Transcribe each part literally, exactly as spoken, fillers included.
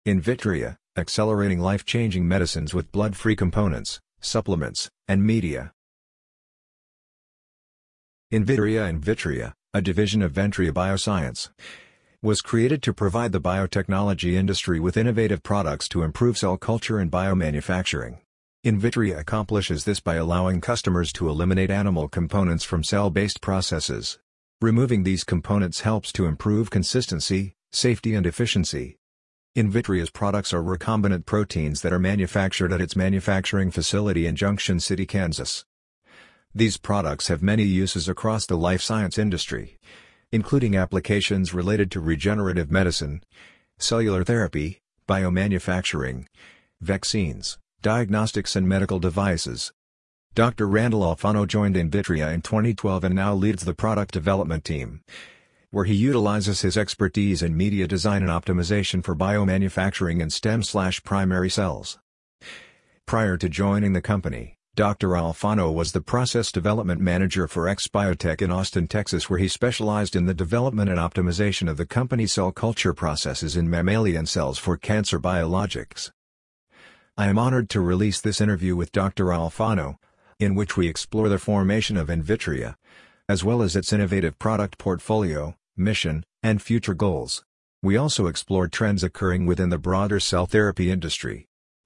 Invitria, accelerating life-changing medicines with blood-free components, supplements, and media. Invitria Invitria, a division of Ventria Bioscience, was created to provide the biotechnology industry with innovative products to improve cell culture and biomanufacturing. Invitria accomplishes this by allowing customers to eliminate animal components from cell-based processes. Removing these components helps to improve consistency, safety and efficiency. Invitria's products are recombinant proteins that are manufactured at its manufacturing facility in Junction City, Kansas. These products have many uses across the life science industry, including applications related to regenerative medicine, cellular therapy, biomanufacturing, vaccines, diagnostics and medical devices. Doctor Randall Alfano joined Invitria in twenty twelve and now leads the product development team, where he utilizes his expertise in media design and optimization for biomanufacturing and stem-slash-primary cells. Prior to joining the company, Doctor Alfano was the process development manager for X Biotech in Austin, Texas, where he specialized in the development and optimization of the company's cell culture processes in mammalian cells for cancer biologics. I am honored to release this interview with Doctor Alfano, in which we explore the formation of Invitria, as well as its innovative product portfolio, mission, and future goals. We also explore trends occurring within the broader cell therapy industry.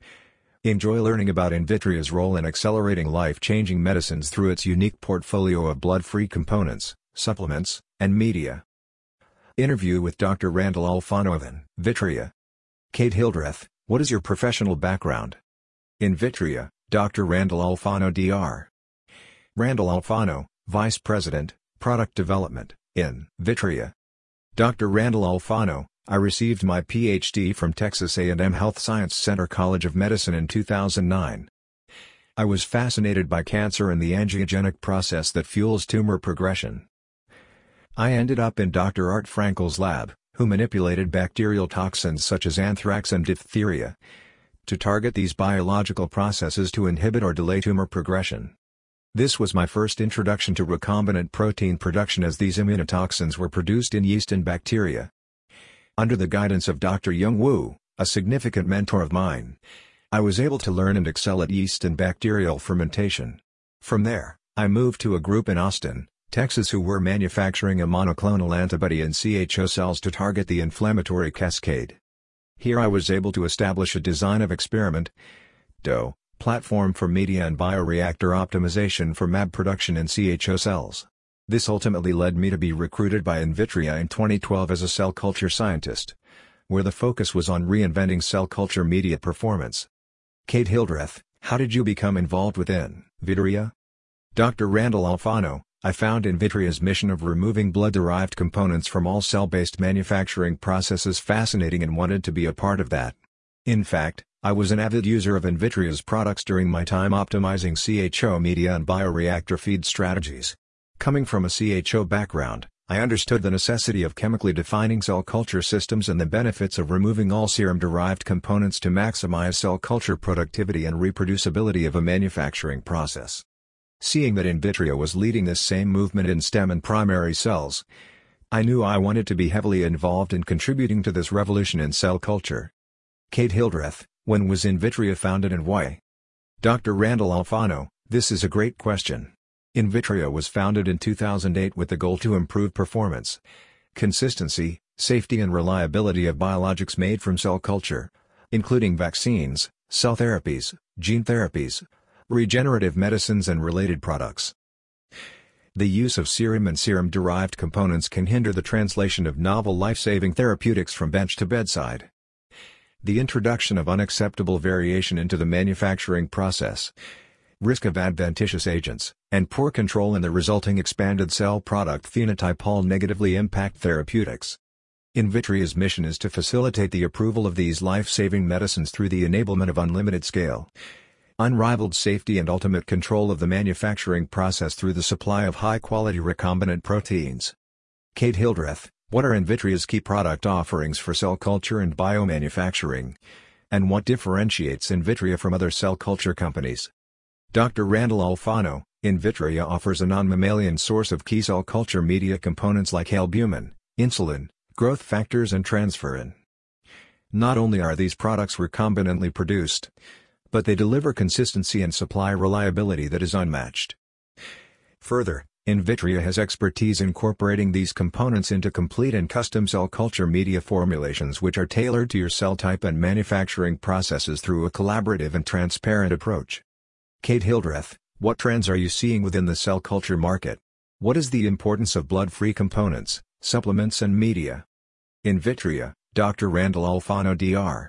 Enjoy learning about Invitria's role in accelerating life-changing medicines through its unique portfolio of blood-free components, supplements, and media. Interview with Doctor Randall Alfano of Invitria. Kate Hildreth, what is your professional background? Invitria, Doctor Randall Alfano D R Randall Alfano, Vice President, Product Development, Invitria. Doctor Randall Alfano, I received my P H D from Texas A and M Health Science Center College of Medicine in two thousand nine. I was fascinated by cancer and the angiogenic process that fuels tumor progression. I ended up in Doctor Art Frankel's lab, who manipulated bacterial toxins such as anthrax and diphtheria to target these biological processes to inhibit or delay tumor progression. This was my first introduction to recombinant protein production, as these immunotoxins were produced in yeast and bacteria. Under the guidance of Doctor Young Woo, a significant mentor of mine, I was able to learn and excel at yeast and bacterial fermentation. From there, I moved to a group in Austin, Texas who were manufacturing a monoclonal antibody in C H O cells to target the inflammatory cascade. Here I was able to establish a design of experiment D O platform for media and bioreactor optimization for mAb production in C H O cells. This ultimately led me to be recruited by Invitria in twenty twelve as a cell culture scientist, where the focus was on reinventing cell culture media performance. Kate Hildreth, how did you become involved with Invitria? Doctor Randall Alfano, I found Invitria's mission of removing blood-derived components from all cell-based manufacturing processes fascinating and wanted to be a part of that. In fact, I was an avid user of Invitria's products during my time optimizing C H O media and bioreactor feed strategies. Coming from a C H O background, I understood the necessity of chemically defining cell culture systems and the benefits of removing all serum-derived components to maximize cell culture productivity and reproducibility of a manufacturing process. Seeing that Invitria was leading this same movement in stem and primary cells, I knew I wanted to be heavily involved in contributing to this revolution in cell culture. Kate Hildreth, when was Invitria founded and why? Doctor Randall Alfano, this is a great question. Invitria was founded in two thousand eight with the goal to improve performance, consistency, safety and reliability of biologics made from cell culture, including vaccines, cell therapies, gene therapies, regenerative medicines and related products. The use of serum and serum-derived components can hinder the translation of novel life-saving therapeutics from bench to bedside. The introduction of unacceptable variation into the manufacturing process, risk of adventitious agents, and poor control in the resulting expanded cell product phenotype all negatively impact therapeutics. Invitria's mission is to facilitate the approval of these life-saving medicines through the enablement of unlimited scale, unrivaled safety and ultimate control of the manufacturing process through the supply of high-quality recombinant proteins. Kate Hildreth, what are Invitria's key product offerings for cell culture and biomanufacturing, and what differentiates Invitria from other cell culture companies? Doctor Randall Alfano, Invitria offers a non-mammalian source of key cell culture media components like albumin, insulin, growth factors and transferrin. Not only are these products recombinantly produced, but they deliver consistency and supply reliability that is unmatched. Further, Invitria has expertise incorporating these components into complete and custom cell culture media formulations which are tailored to your cell type and manufacturing processes through a collaborative and transparent approach. Kate Hildreth, what trends are you seeing within the cell culture market? What is the importance of blood-free components, supplements and media? Invitria, Doctor Randall Alfano D R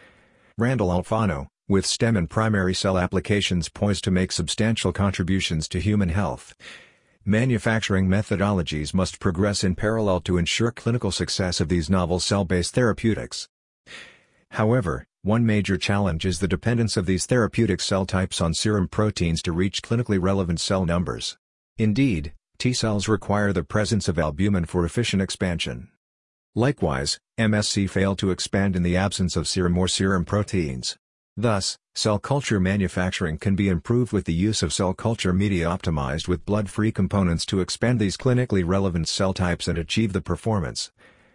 Randall Alfano, with STEM and primary cell applications poised to make substantial contributions to human health. Manufacturing methodologies must progress in parallel to ensure clinical success of these novel cell-based therapeutics. However, one major challenge is the dependence of these therapeutic cell types on serum proteins to reach clinically relevant cell numbers. Indeed, T cells require the presence of albumin for efficient expansion. Likewise, M S C fail to expand in the absence of serum or serum proteins. Thus, cell culture manufacturing can be improved with the use of cell culture media optimized with blood-free components to expand these clinically relevant cell types and achieve the performance,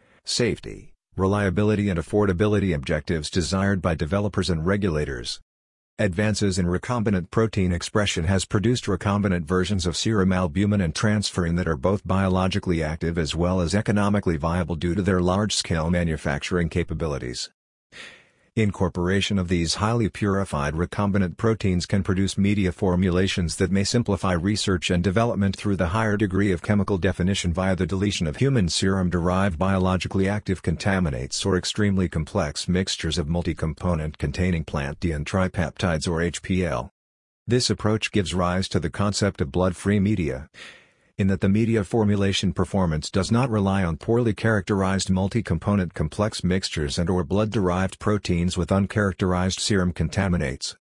safety, reliability and affordability objectives desired by developers and regulators. Advances in recombinant protein expression has produced recombinant versions of serum albumin and transferrin that are both biologically active as well as economically viable due to their large-scale manufacturing capabilities. Incorporation of these highly purified recombinant proteins can produce media formulations that may simplify research and development through the higher degree of chemical definition via the deletion of human serum-derived biologically active contaminants or extremely complex mixtures of multi-component containing plant D and tripeptides or H P L. This approach gives rise to the concept of blood-free media, in that the media formulation performance does not rely on poorly characterized multi-component complex mixtures and or blood-derived proteins with uncharacterized serum contaminants.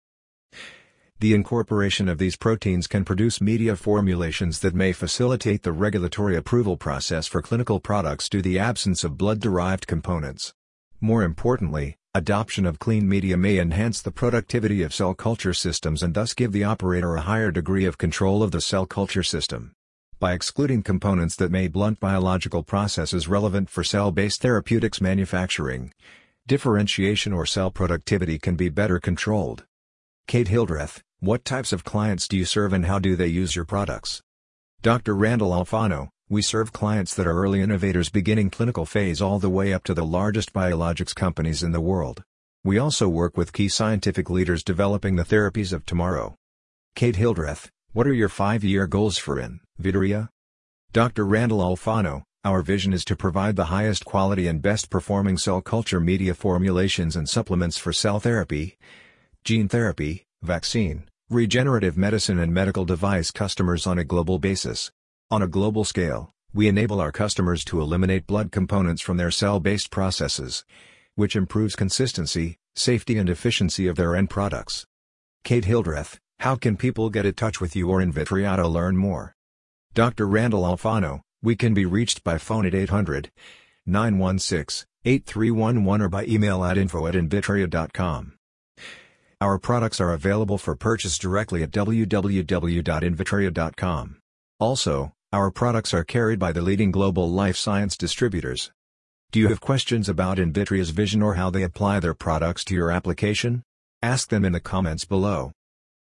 The incorporation of these proteins can produce media formulations that may facilitate the regulatory approval process for clinical products due to the absence of blood-derived components. More importantly, adoption of clean media may enhance the productivity of cell culture systems and thus give the operator a higher degree of control of the cell culture system. By excluding components that may blunt biological processes relevant for cell-based therapeutics manufacturing, differentiation or cell productivity can be better controlled. Kate Hildreth, what types of clients do you serve and how do they use your products? Doctor Randall Alfano, we serve clients that are early innovators beginning clinical phase all the way up to the largest biologics companies in the world. We also work with key scientific leaders developing the therapies of tomorrow. Kate Hildreth, what are your five-year goals for Invitria? Doctor Randall Alfano, our vision is to provide the highest quality and best performing cell culture media formulations and supplements for cell therapy, gene therapy, vaccine, regenerative medicine and medical device customers on a global basis. On a global scale, we enable our customers to eliminate blood components from their cell-based processes, which improves consistency, safety and efficiency of their end products. Kate Hildreth, how can people get in touch with you or Invitria to learn more? Doctor Randall Alfano, we can be reached by phone at eight hundred, nine one six, eight three one one or by email at info at invitria dot com. Our products are available for purchase directly at w w w dot invitria dot com. Also, our products are carried by the leading global life science distributors. Do you have questions about Invitria's vision or how they apply their products to your application? Ask them in the comments below.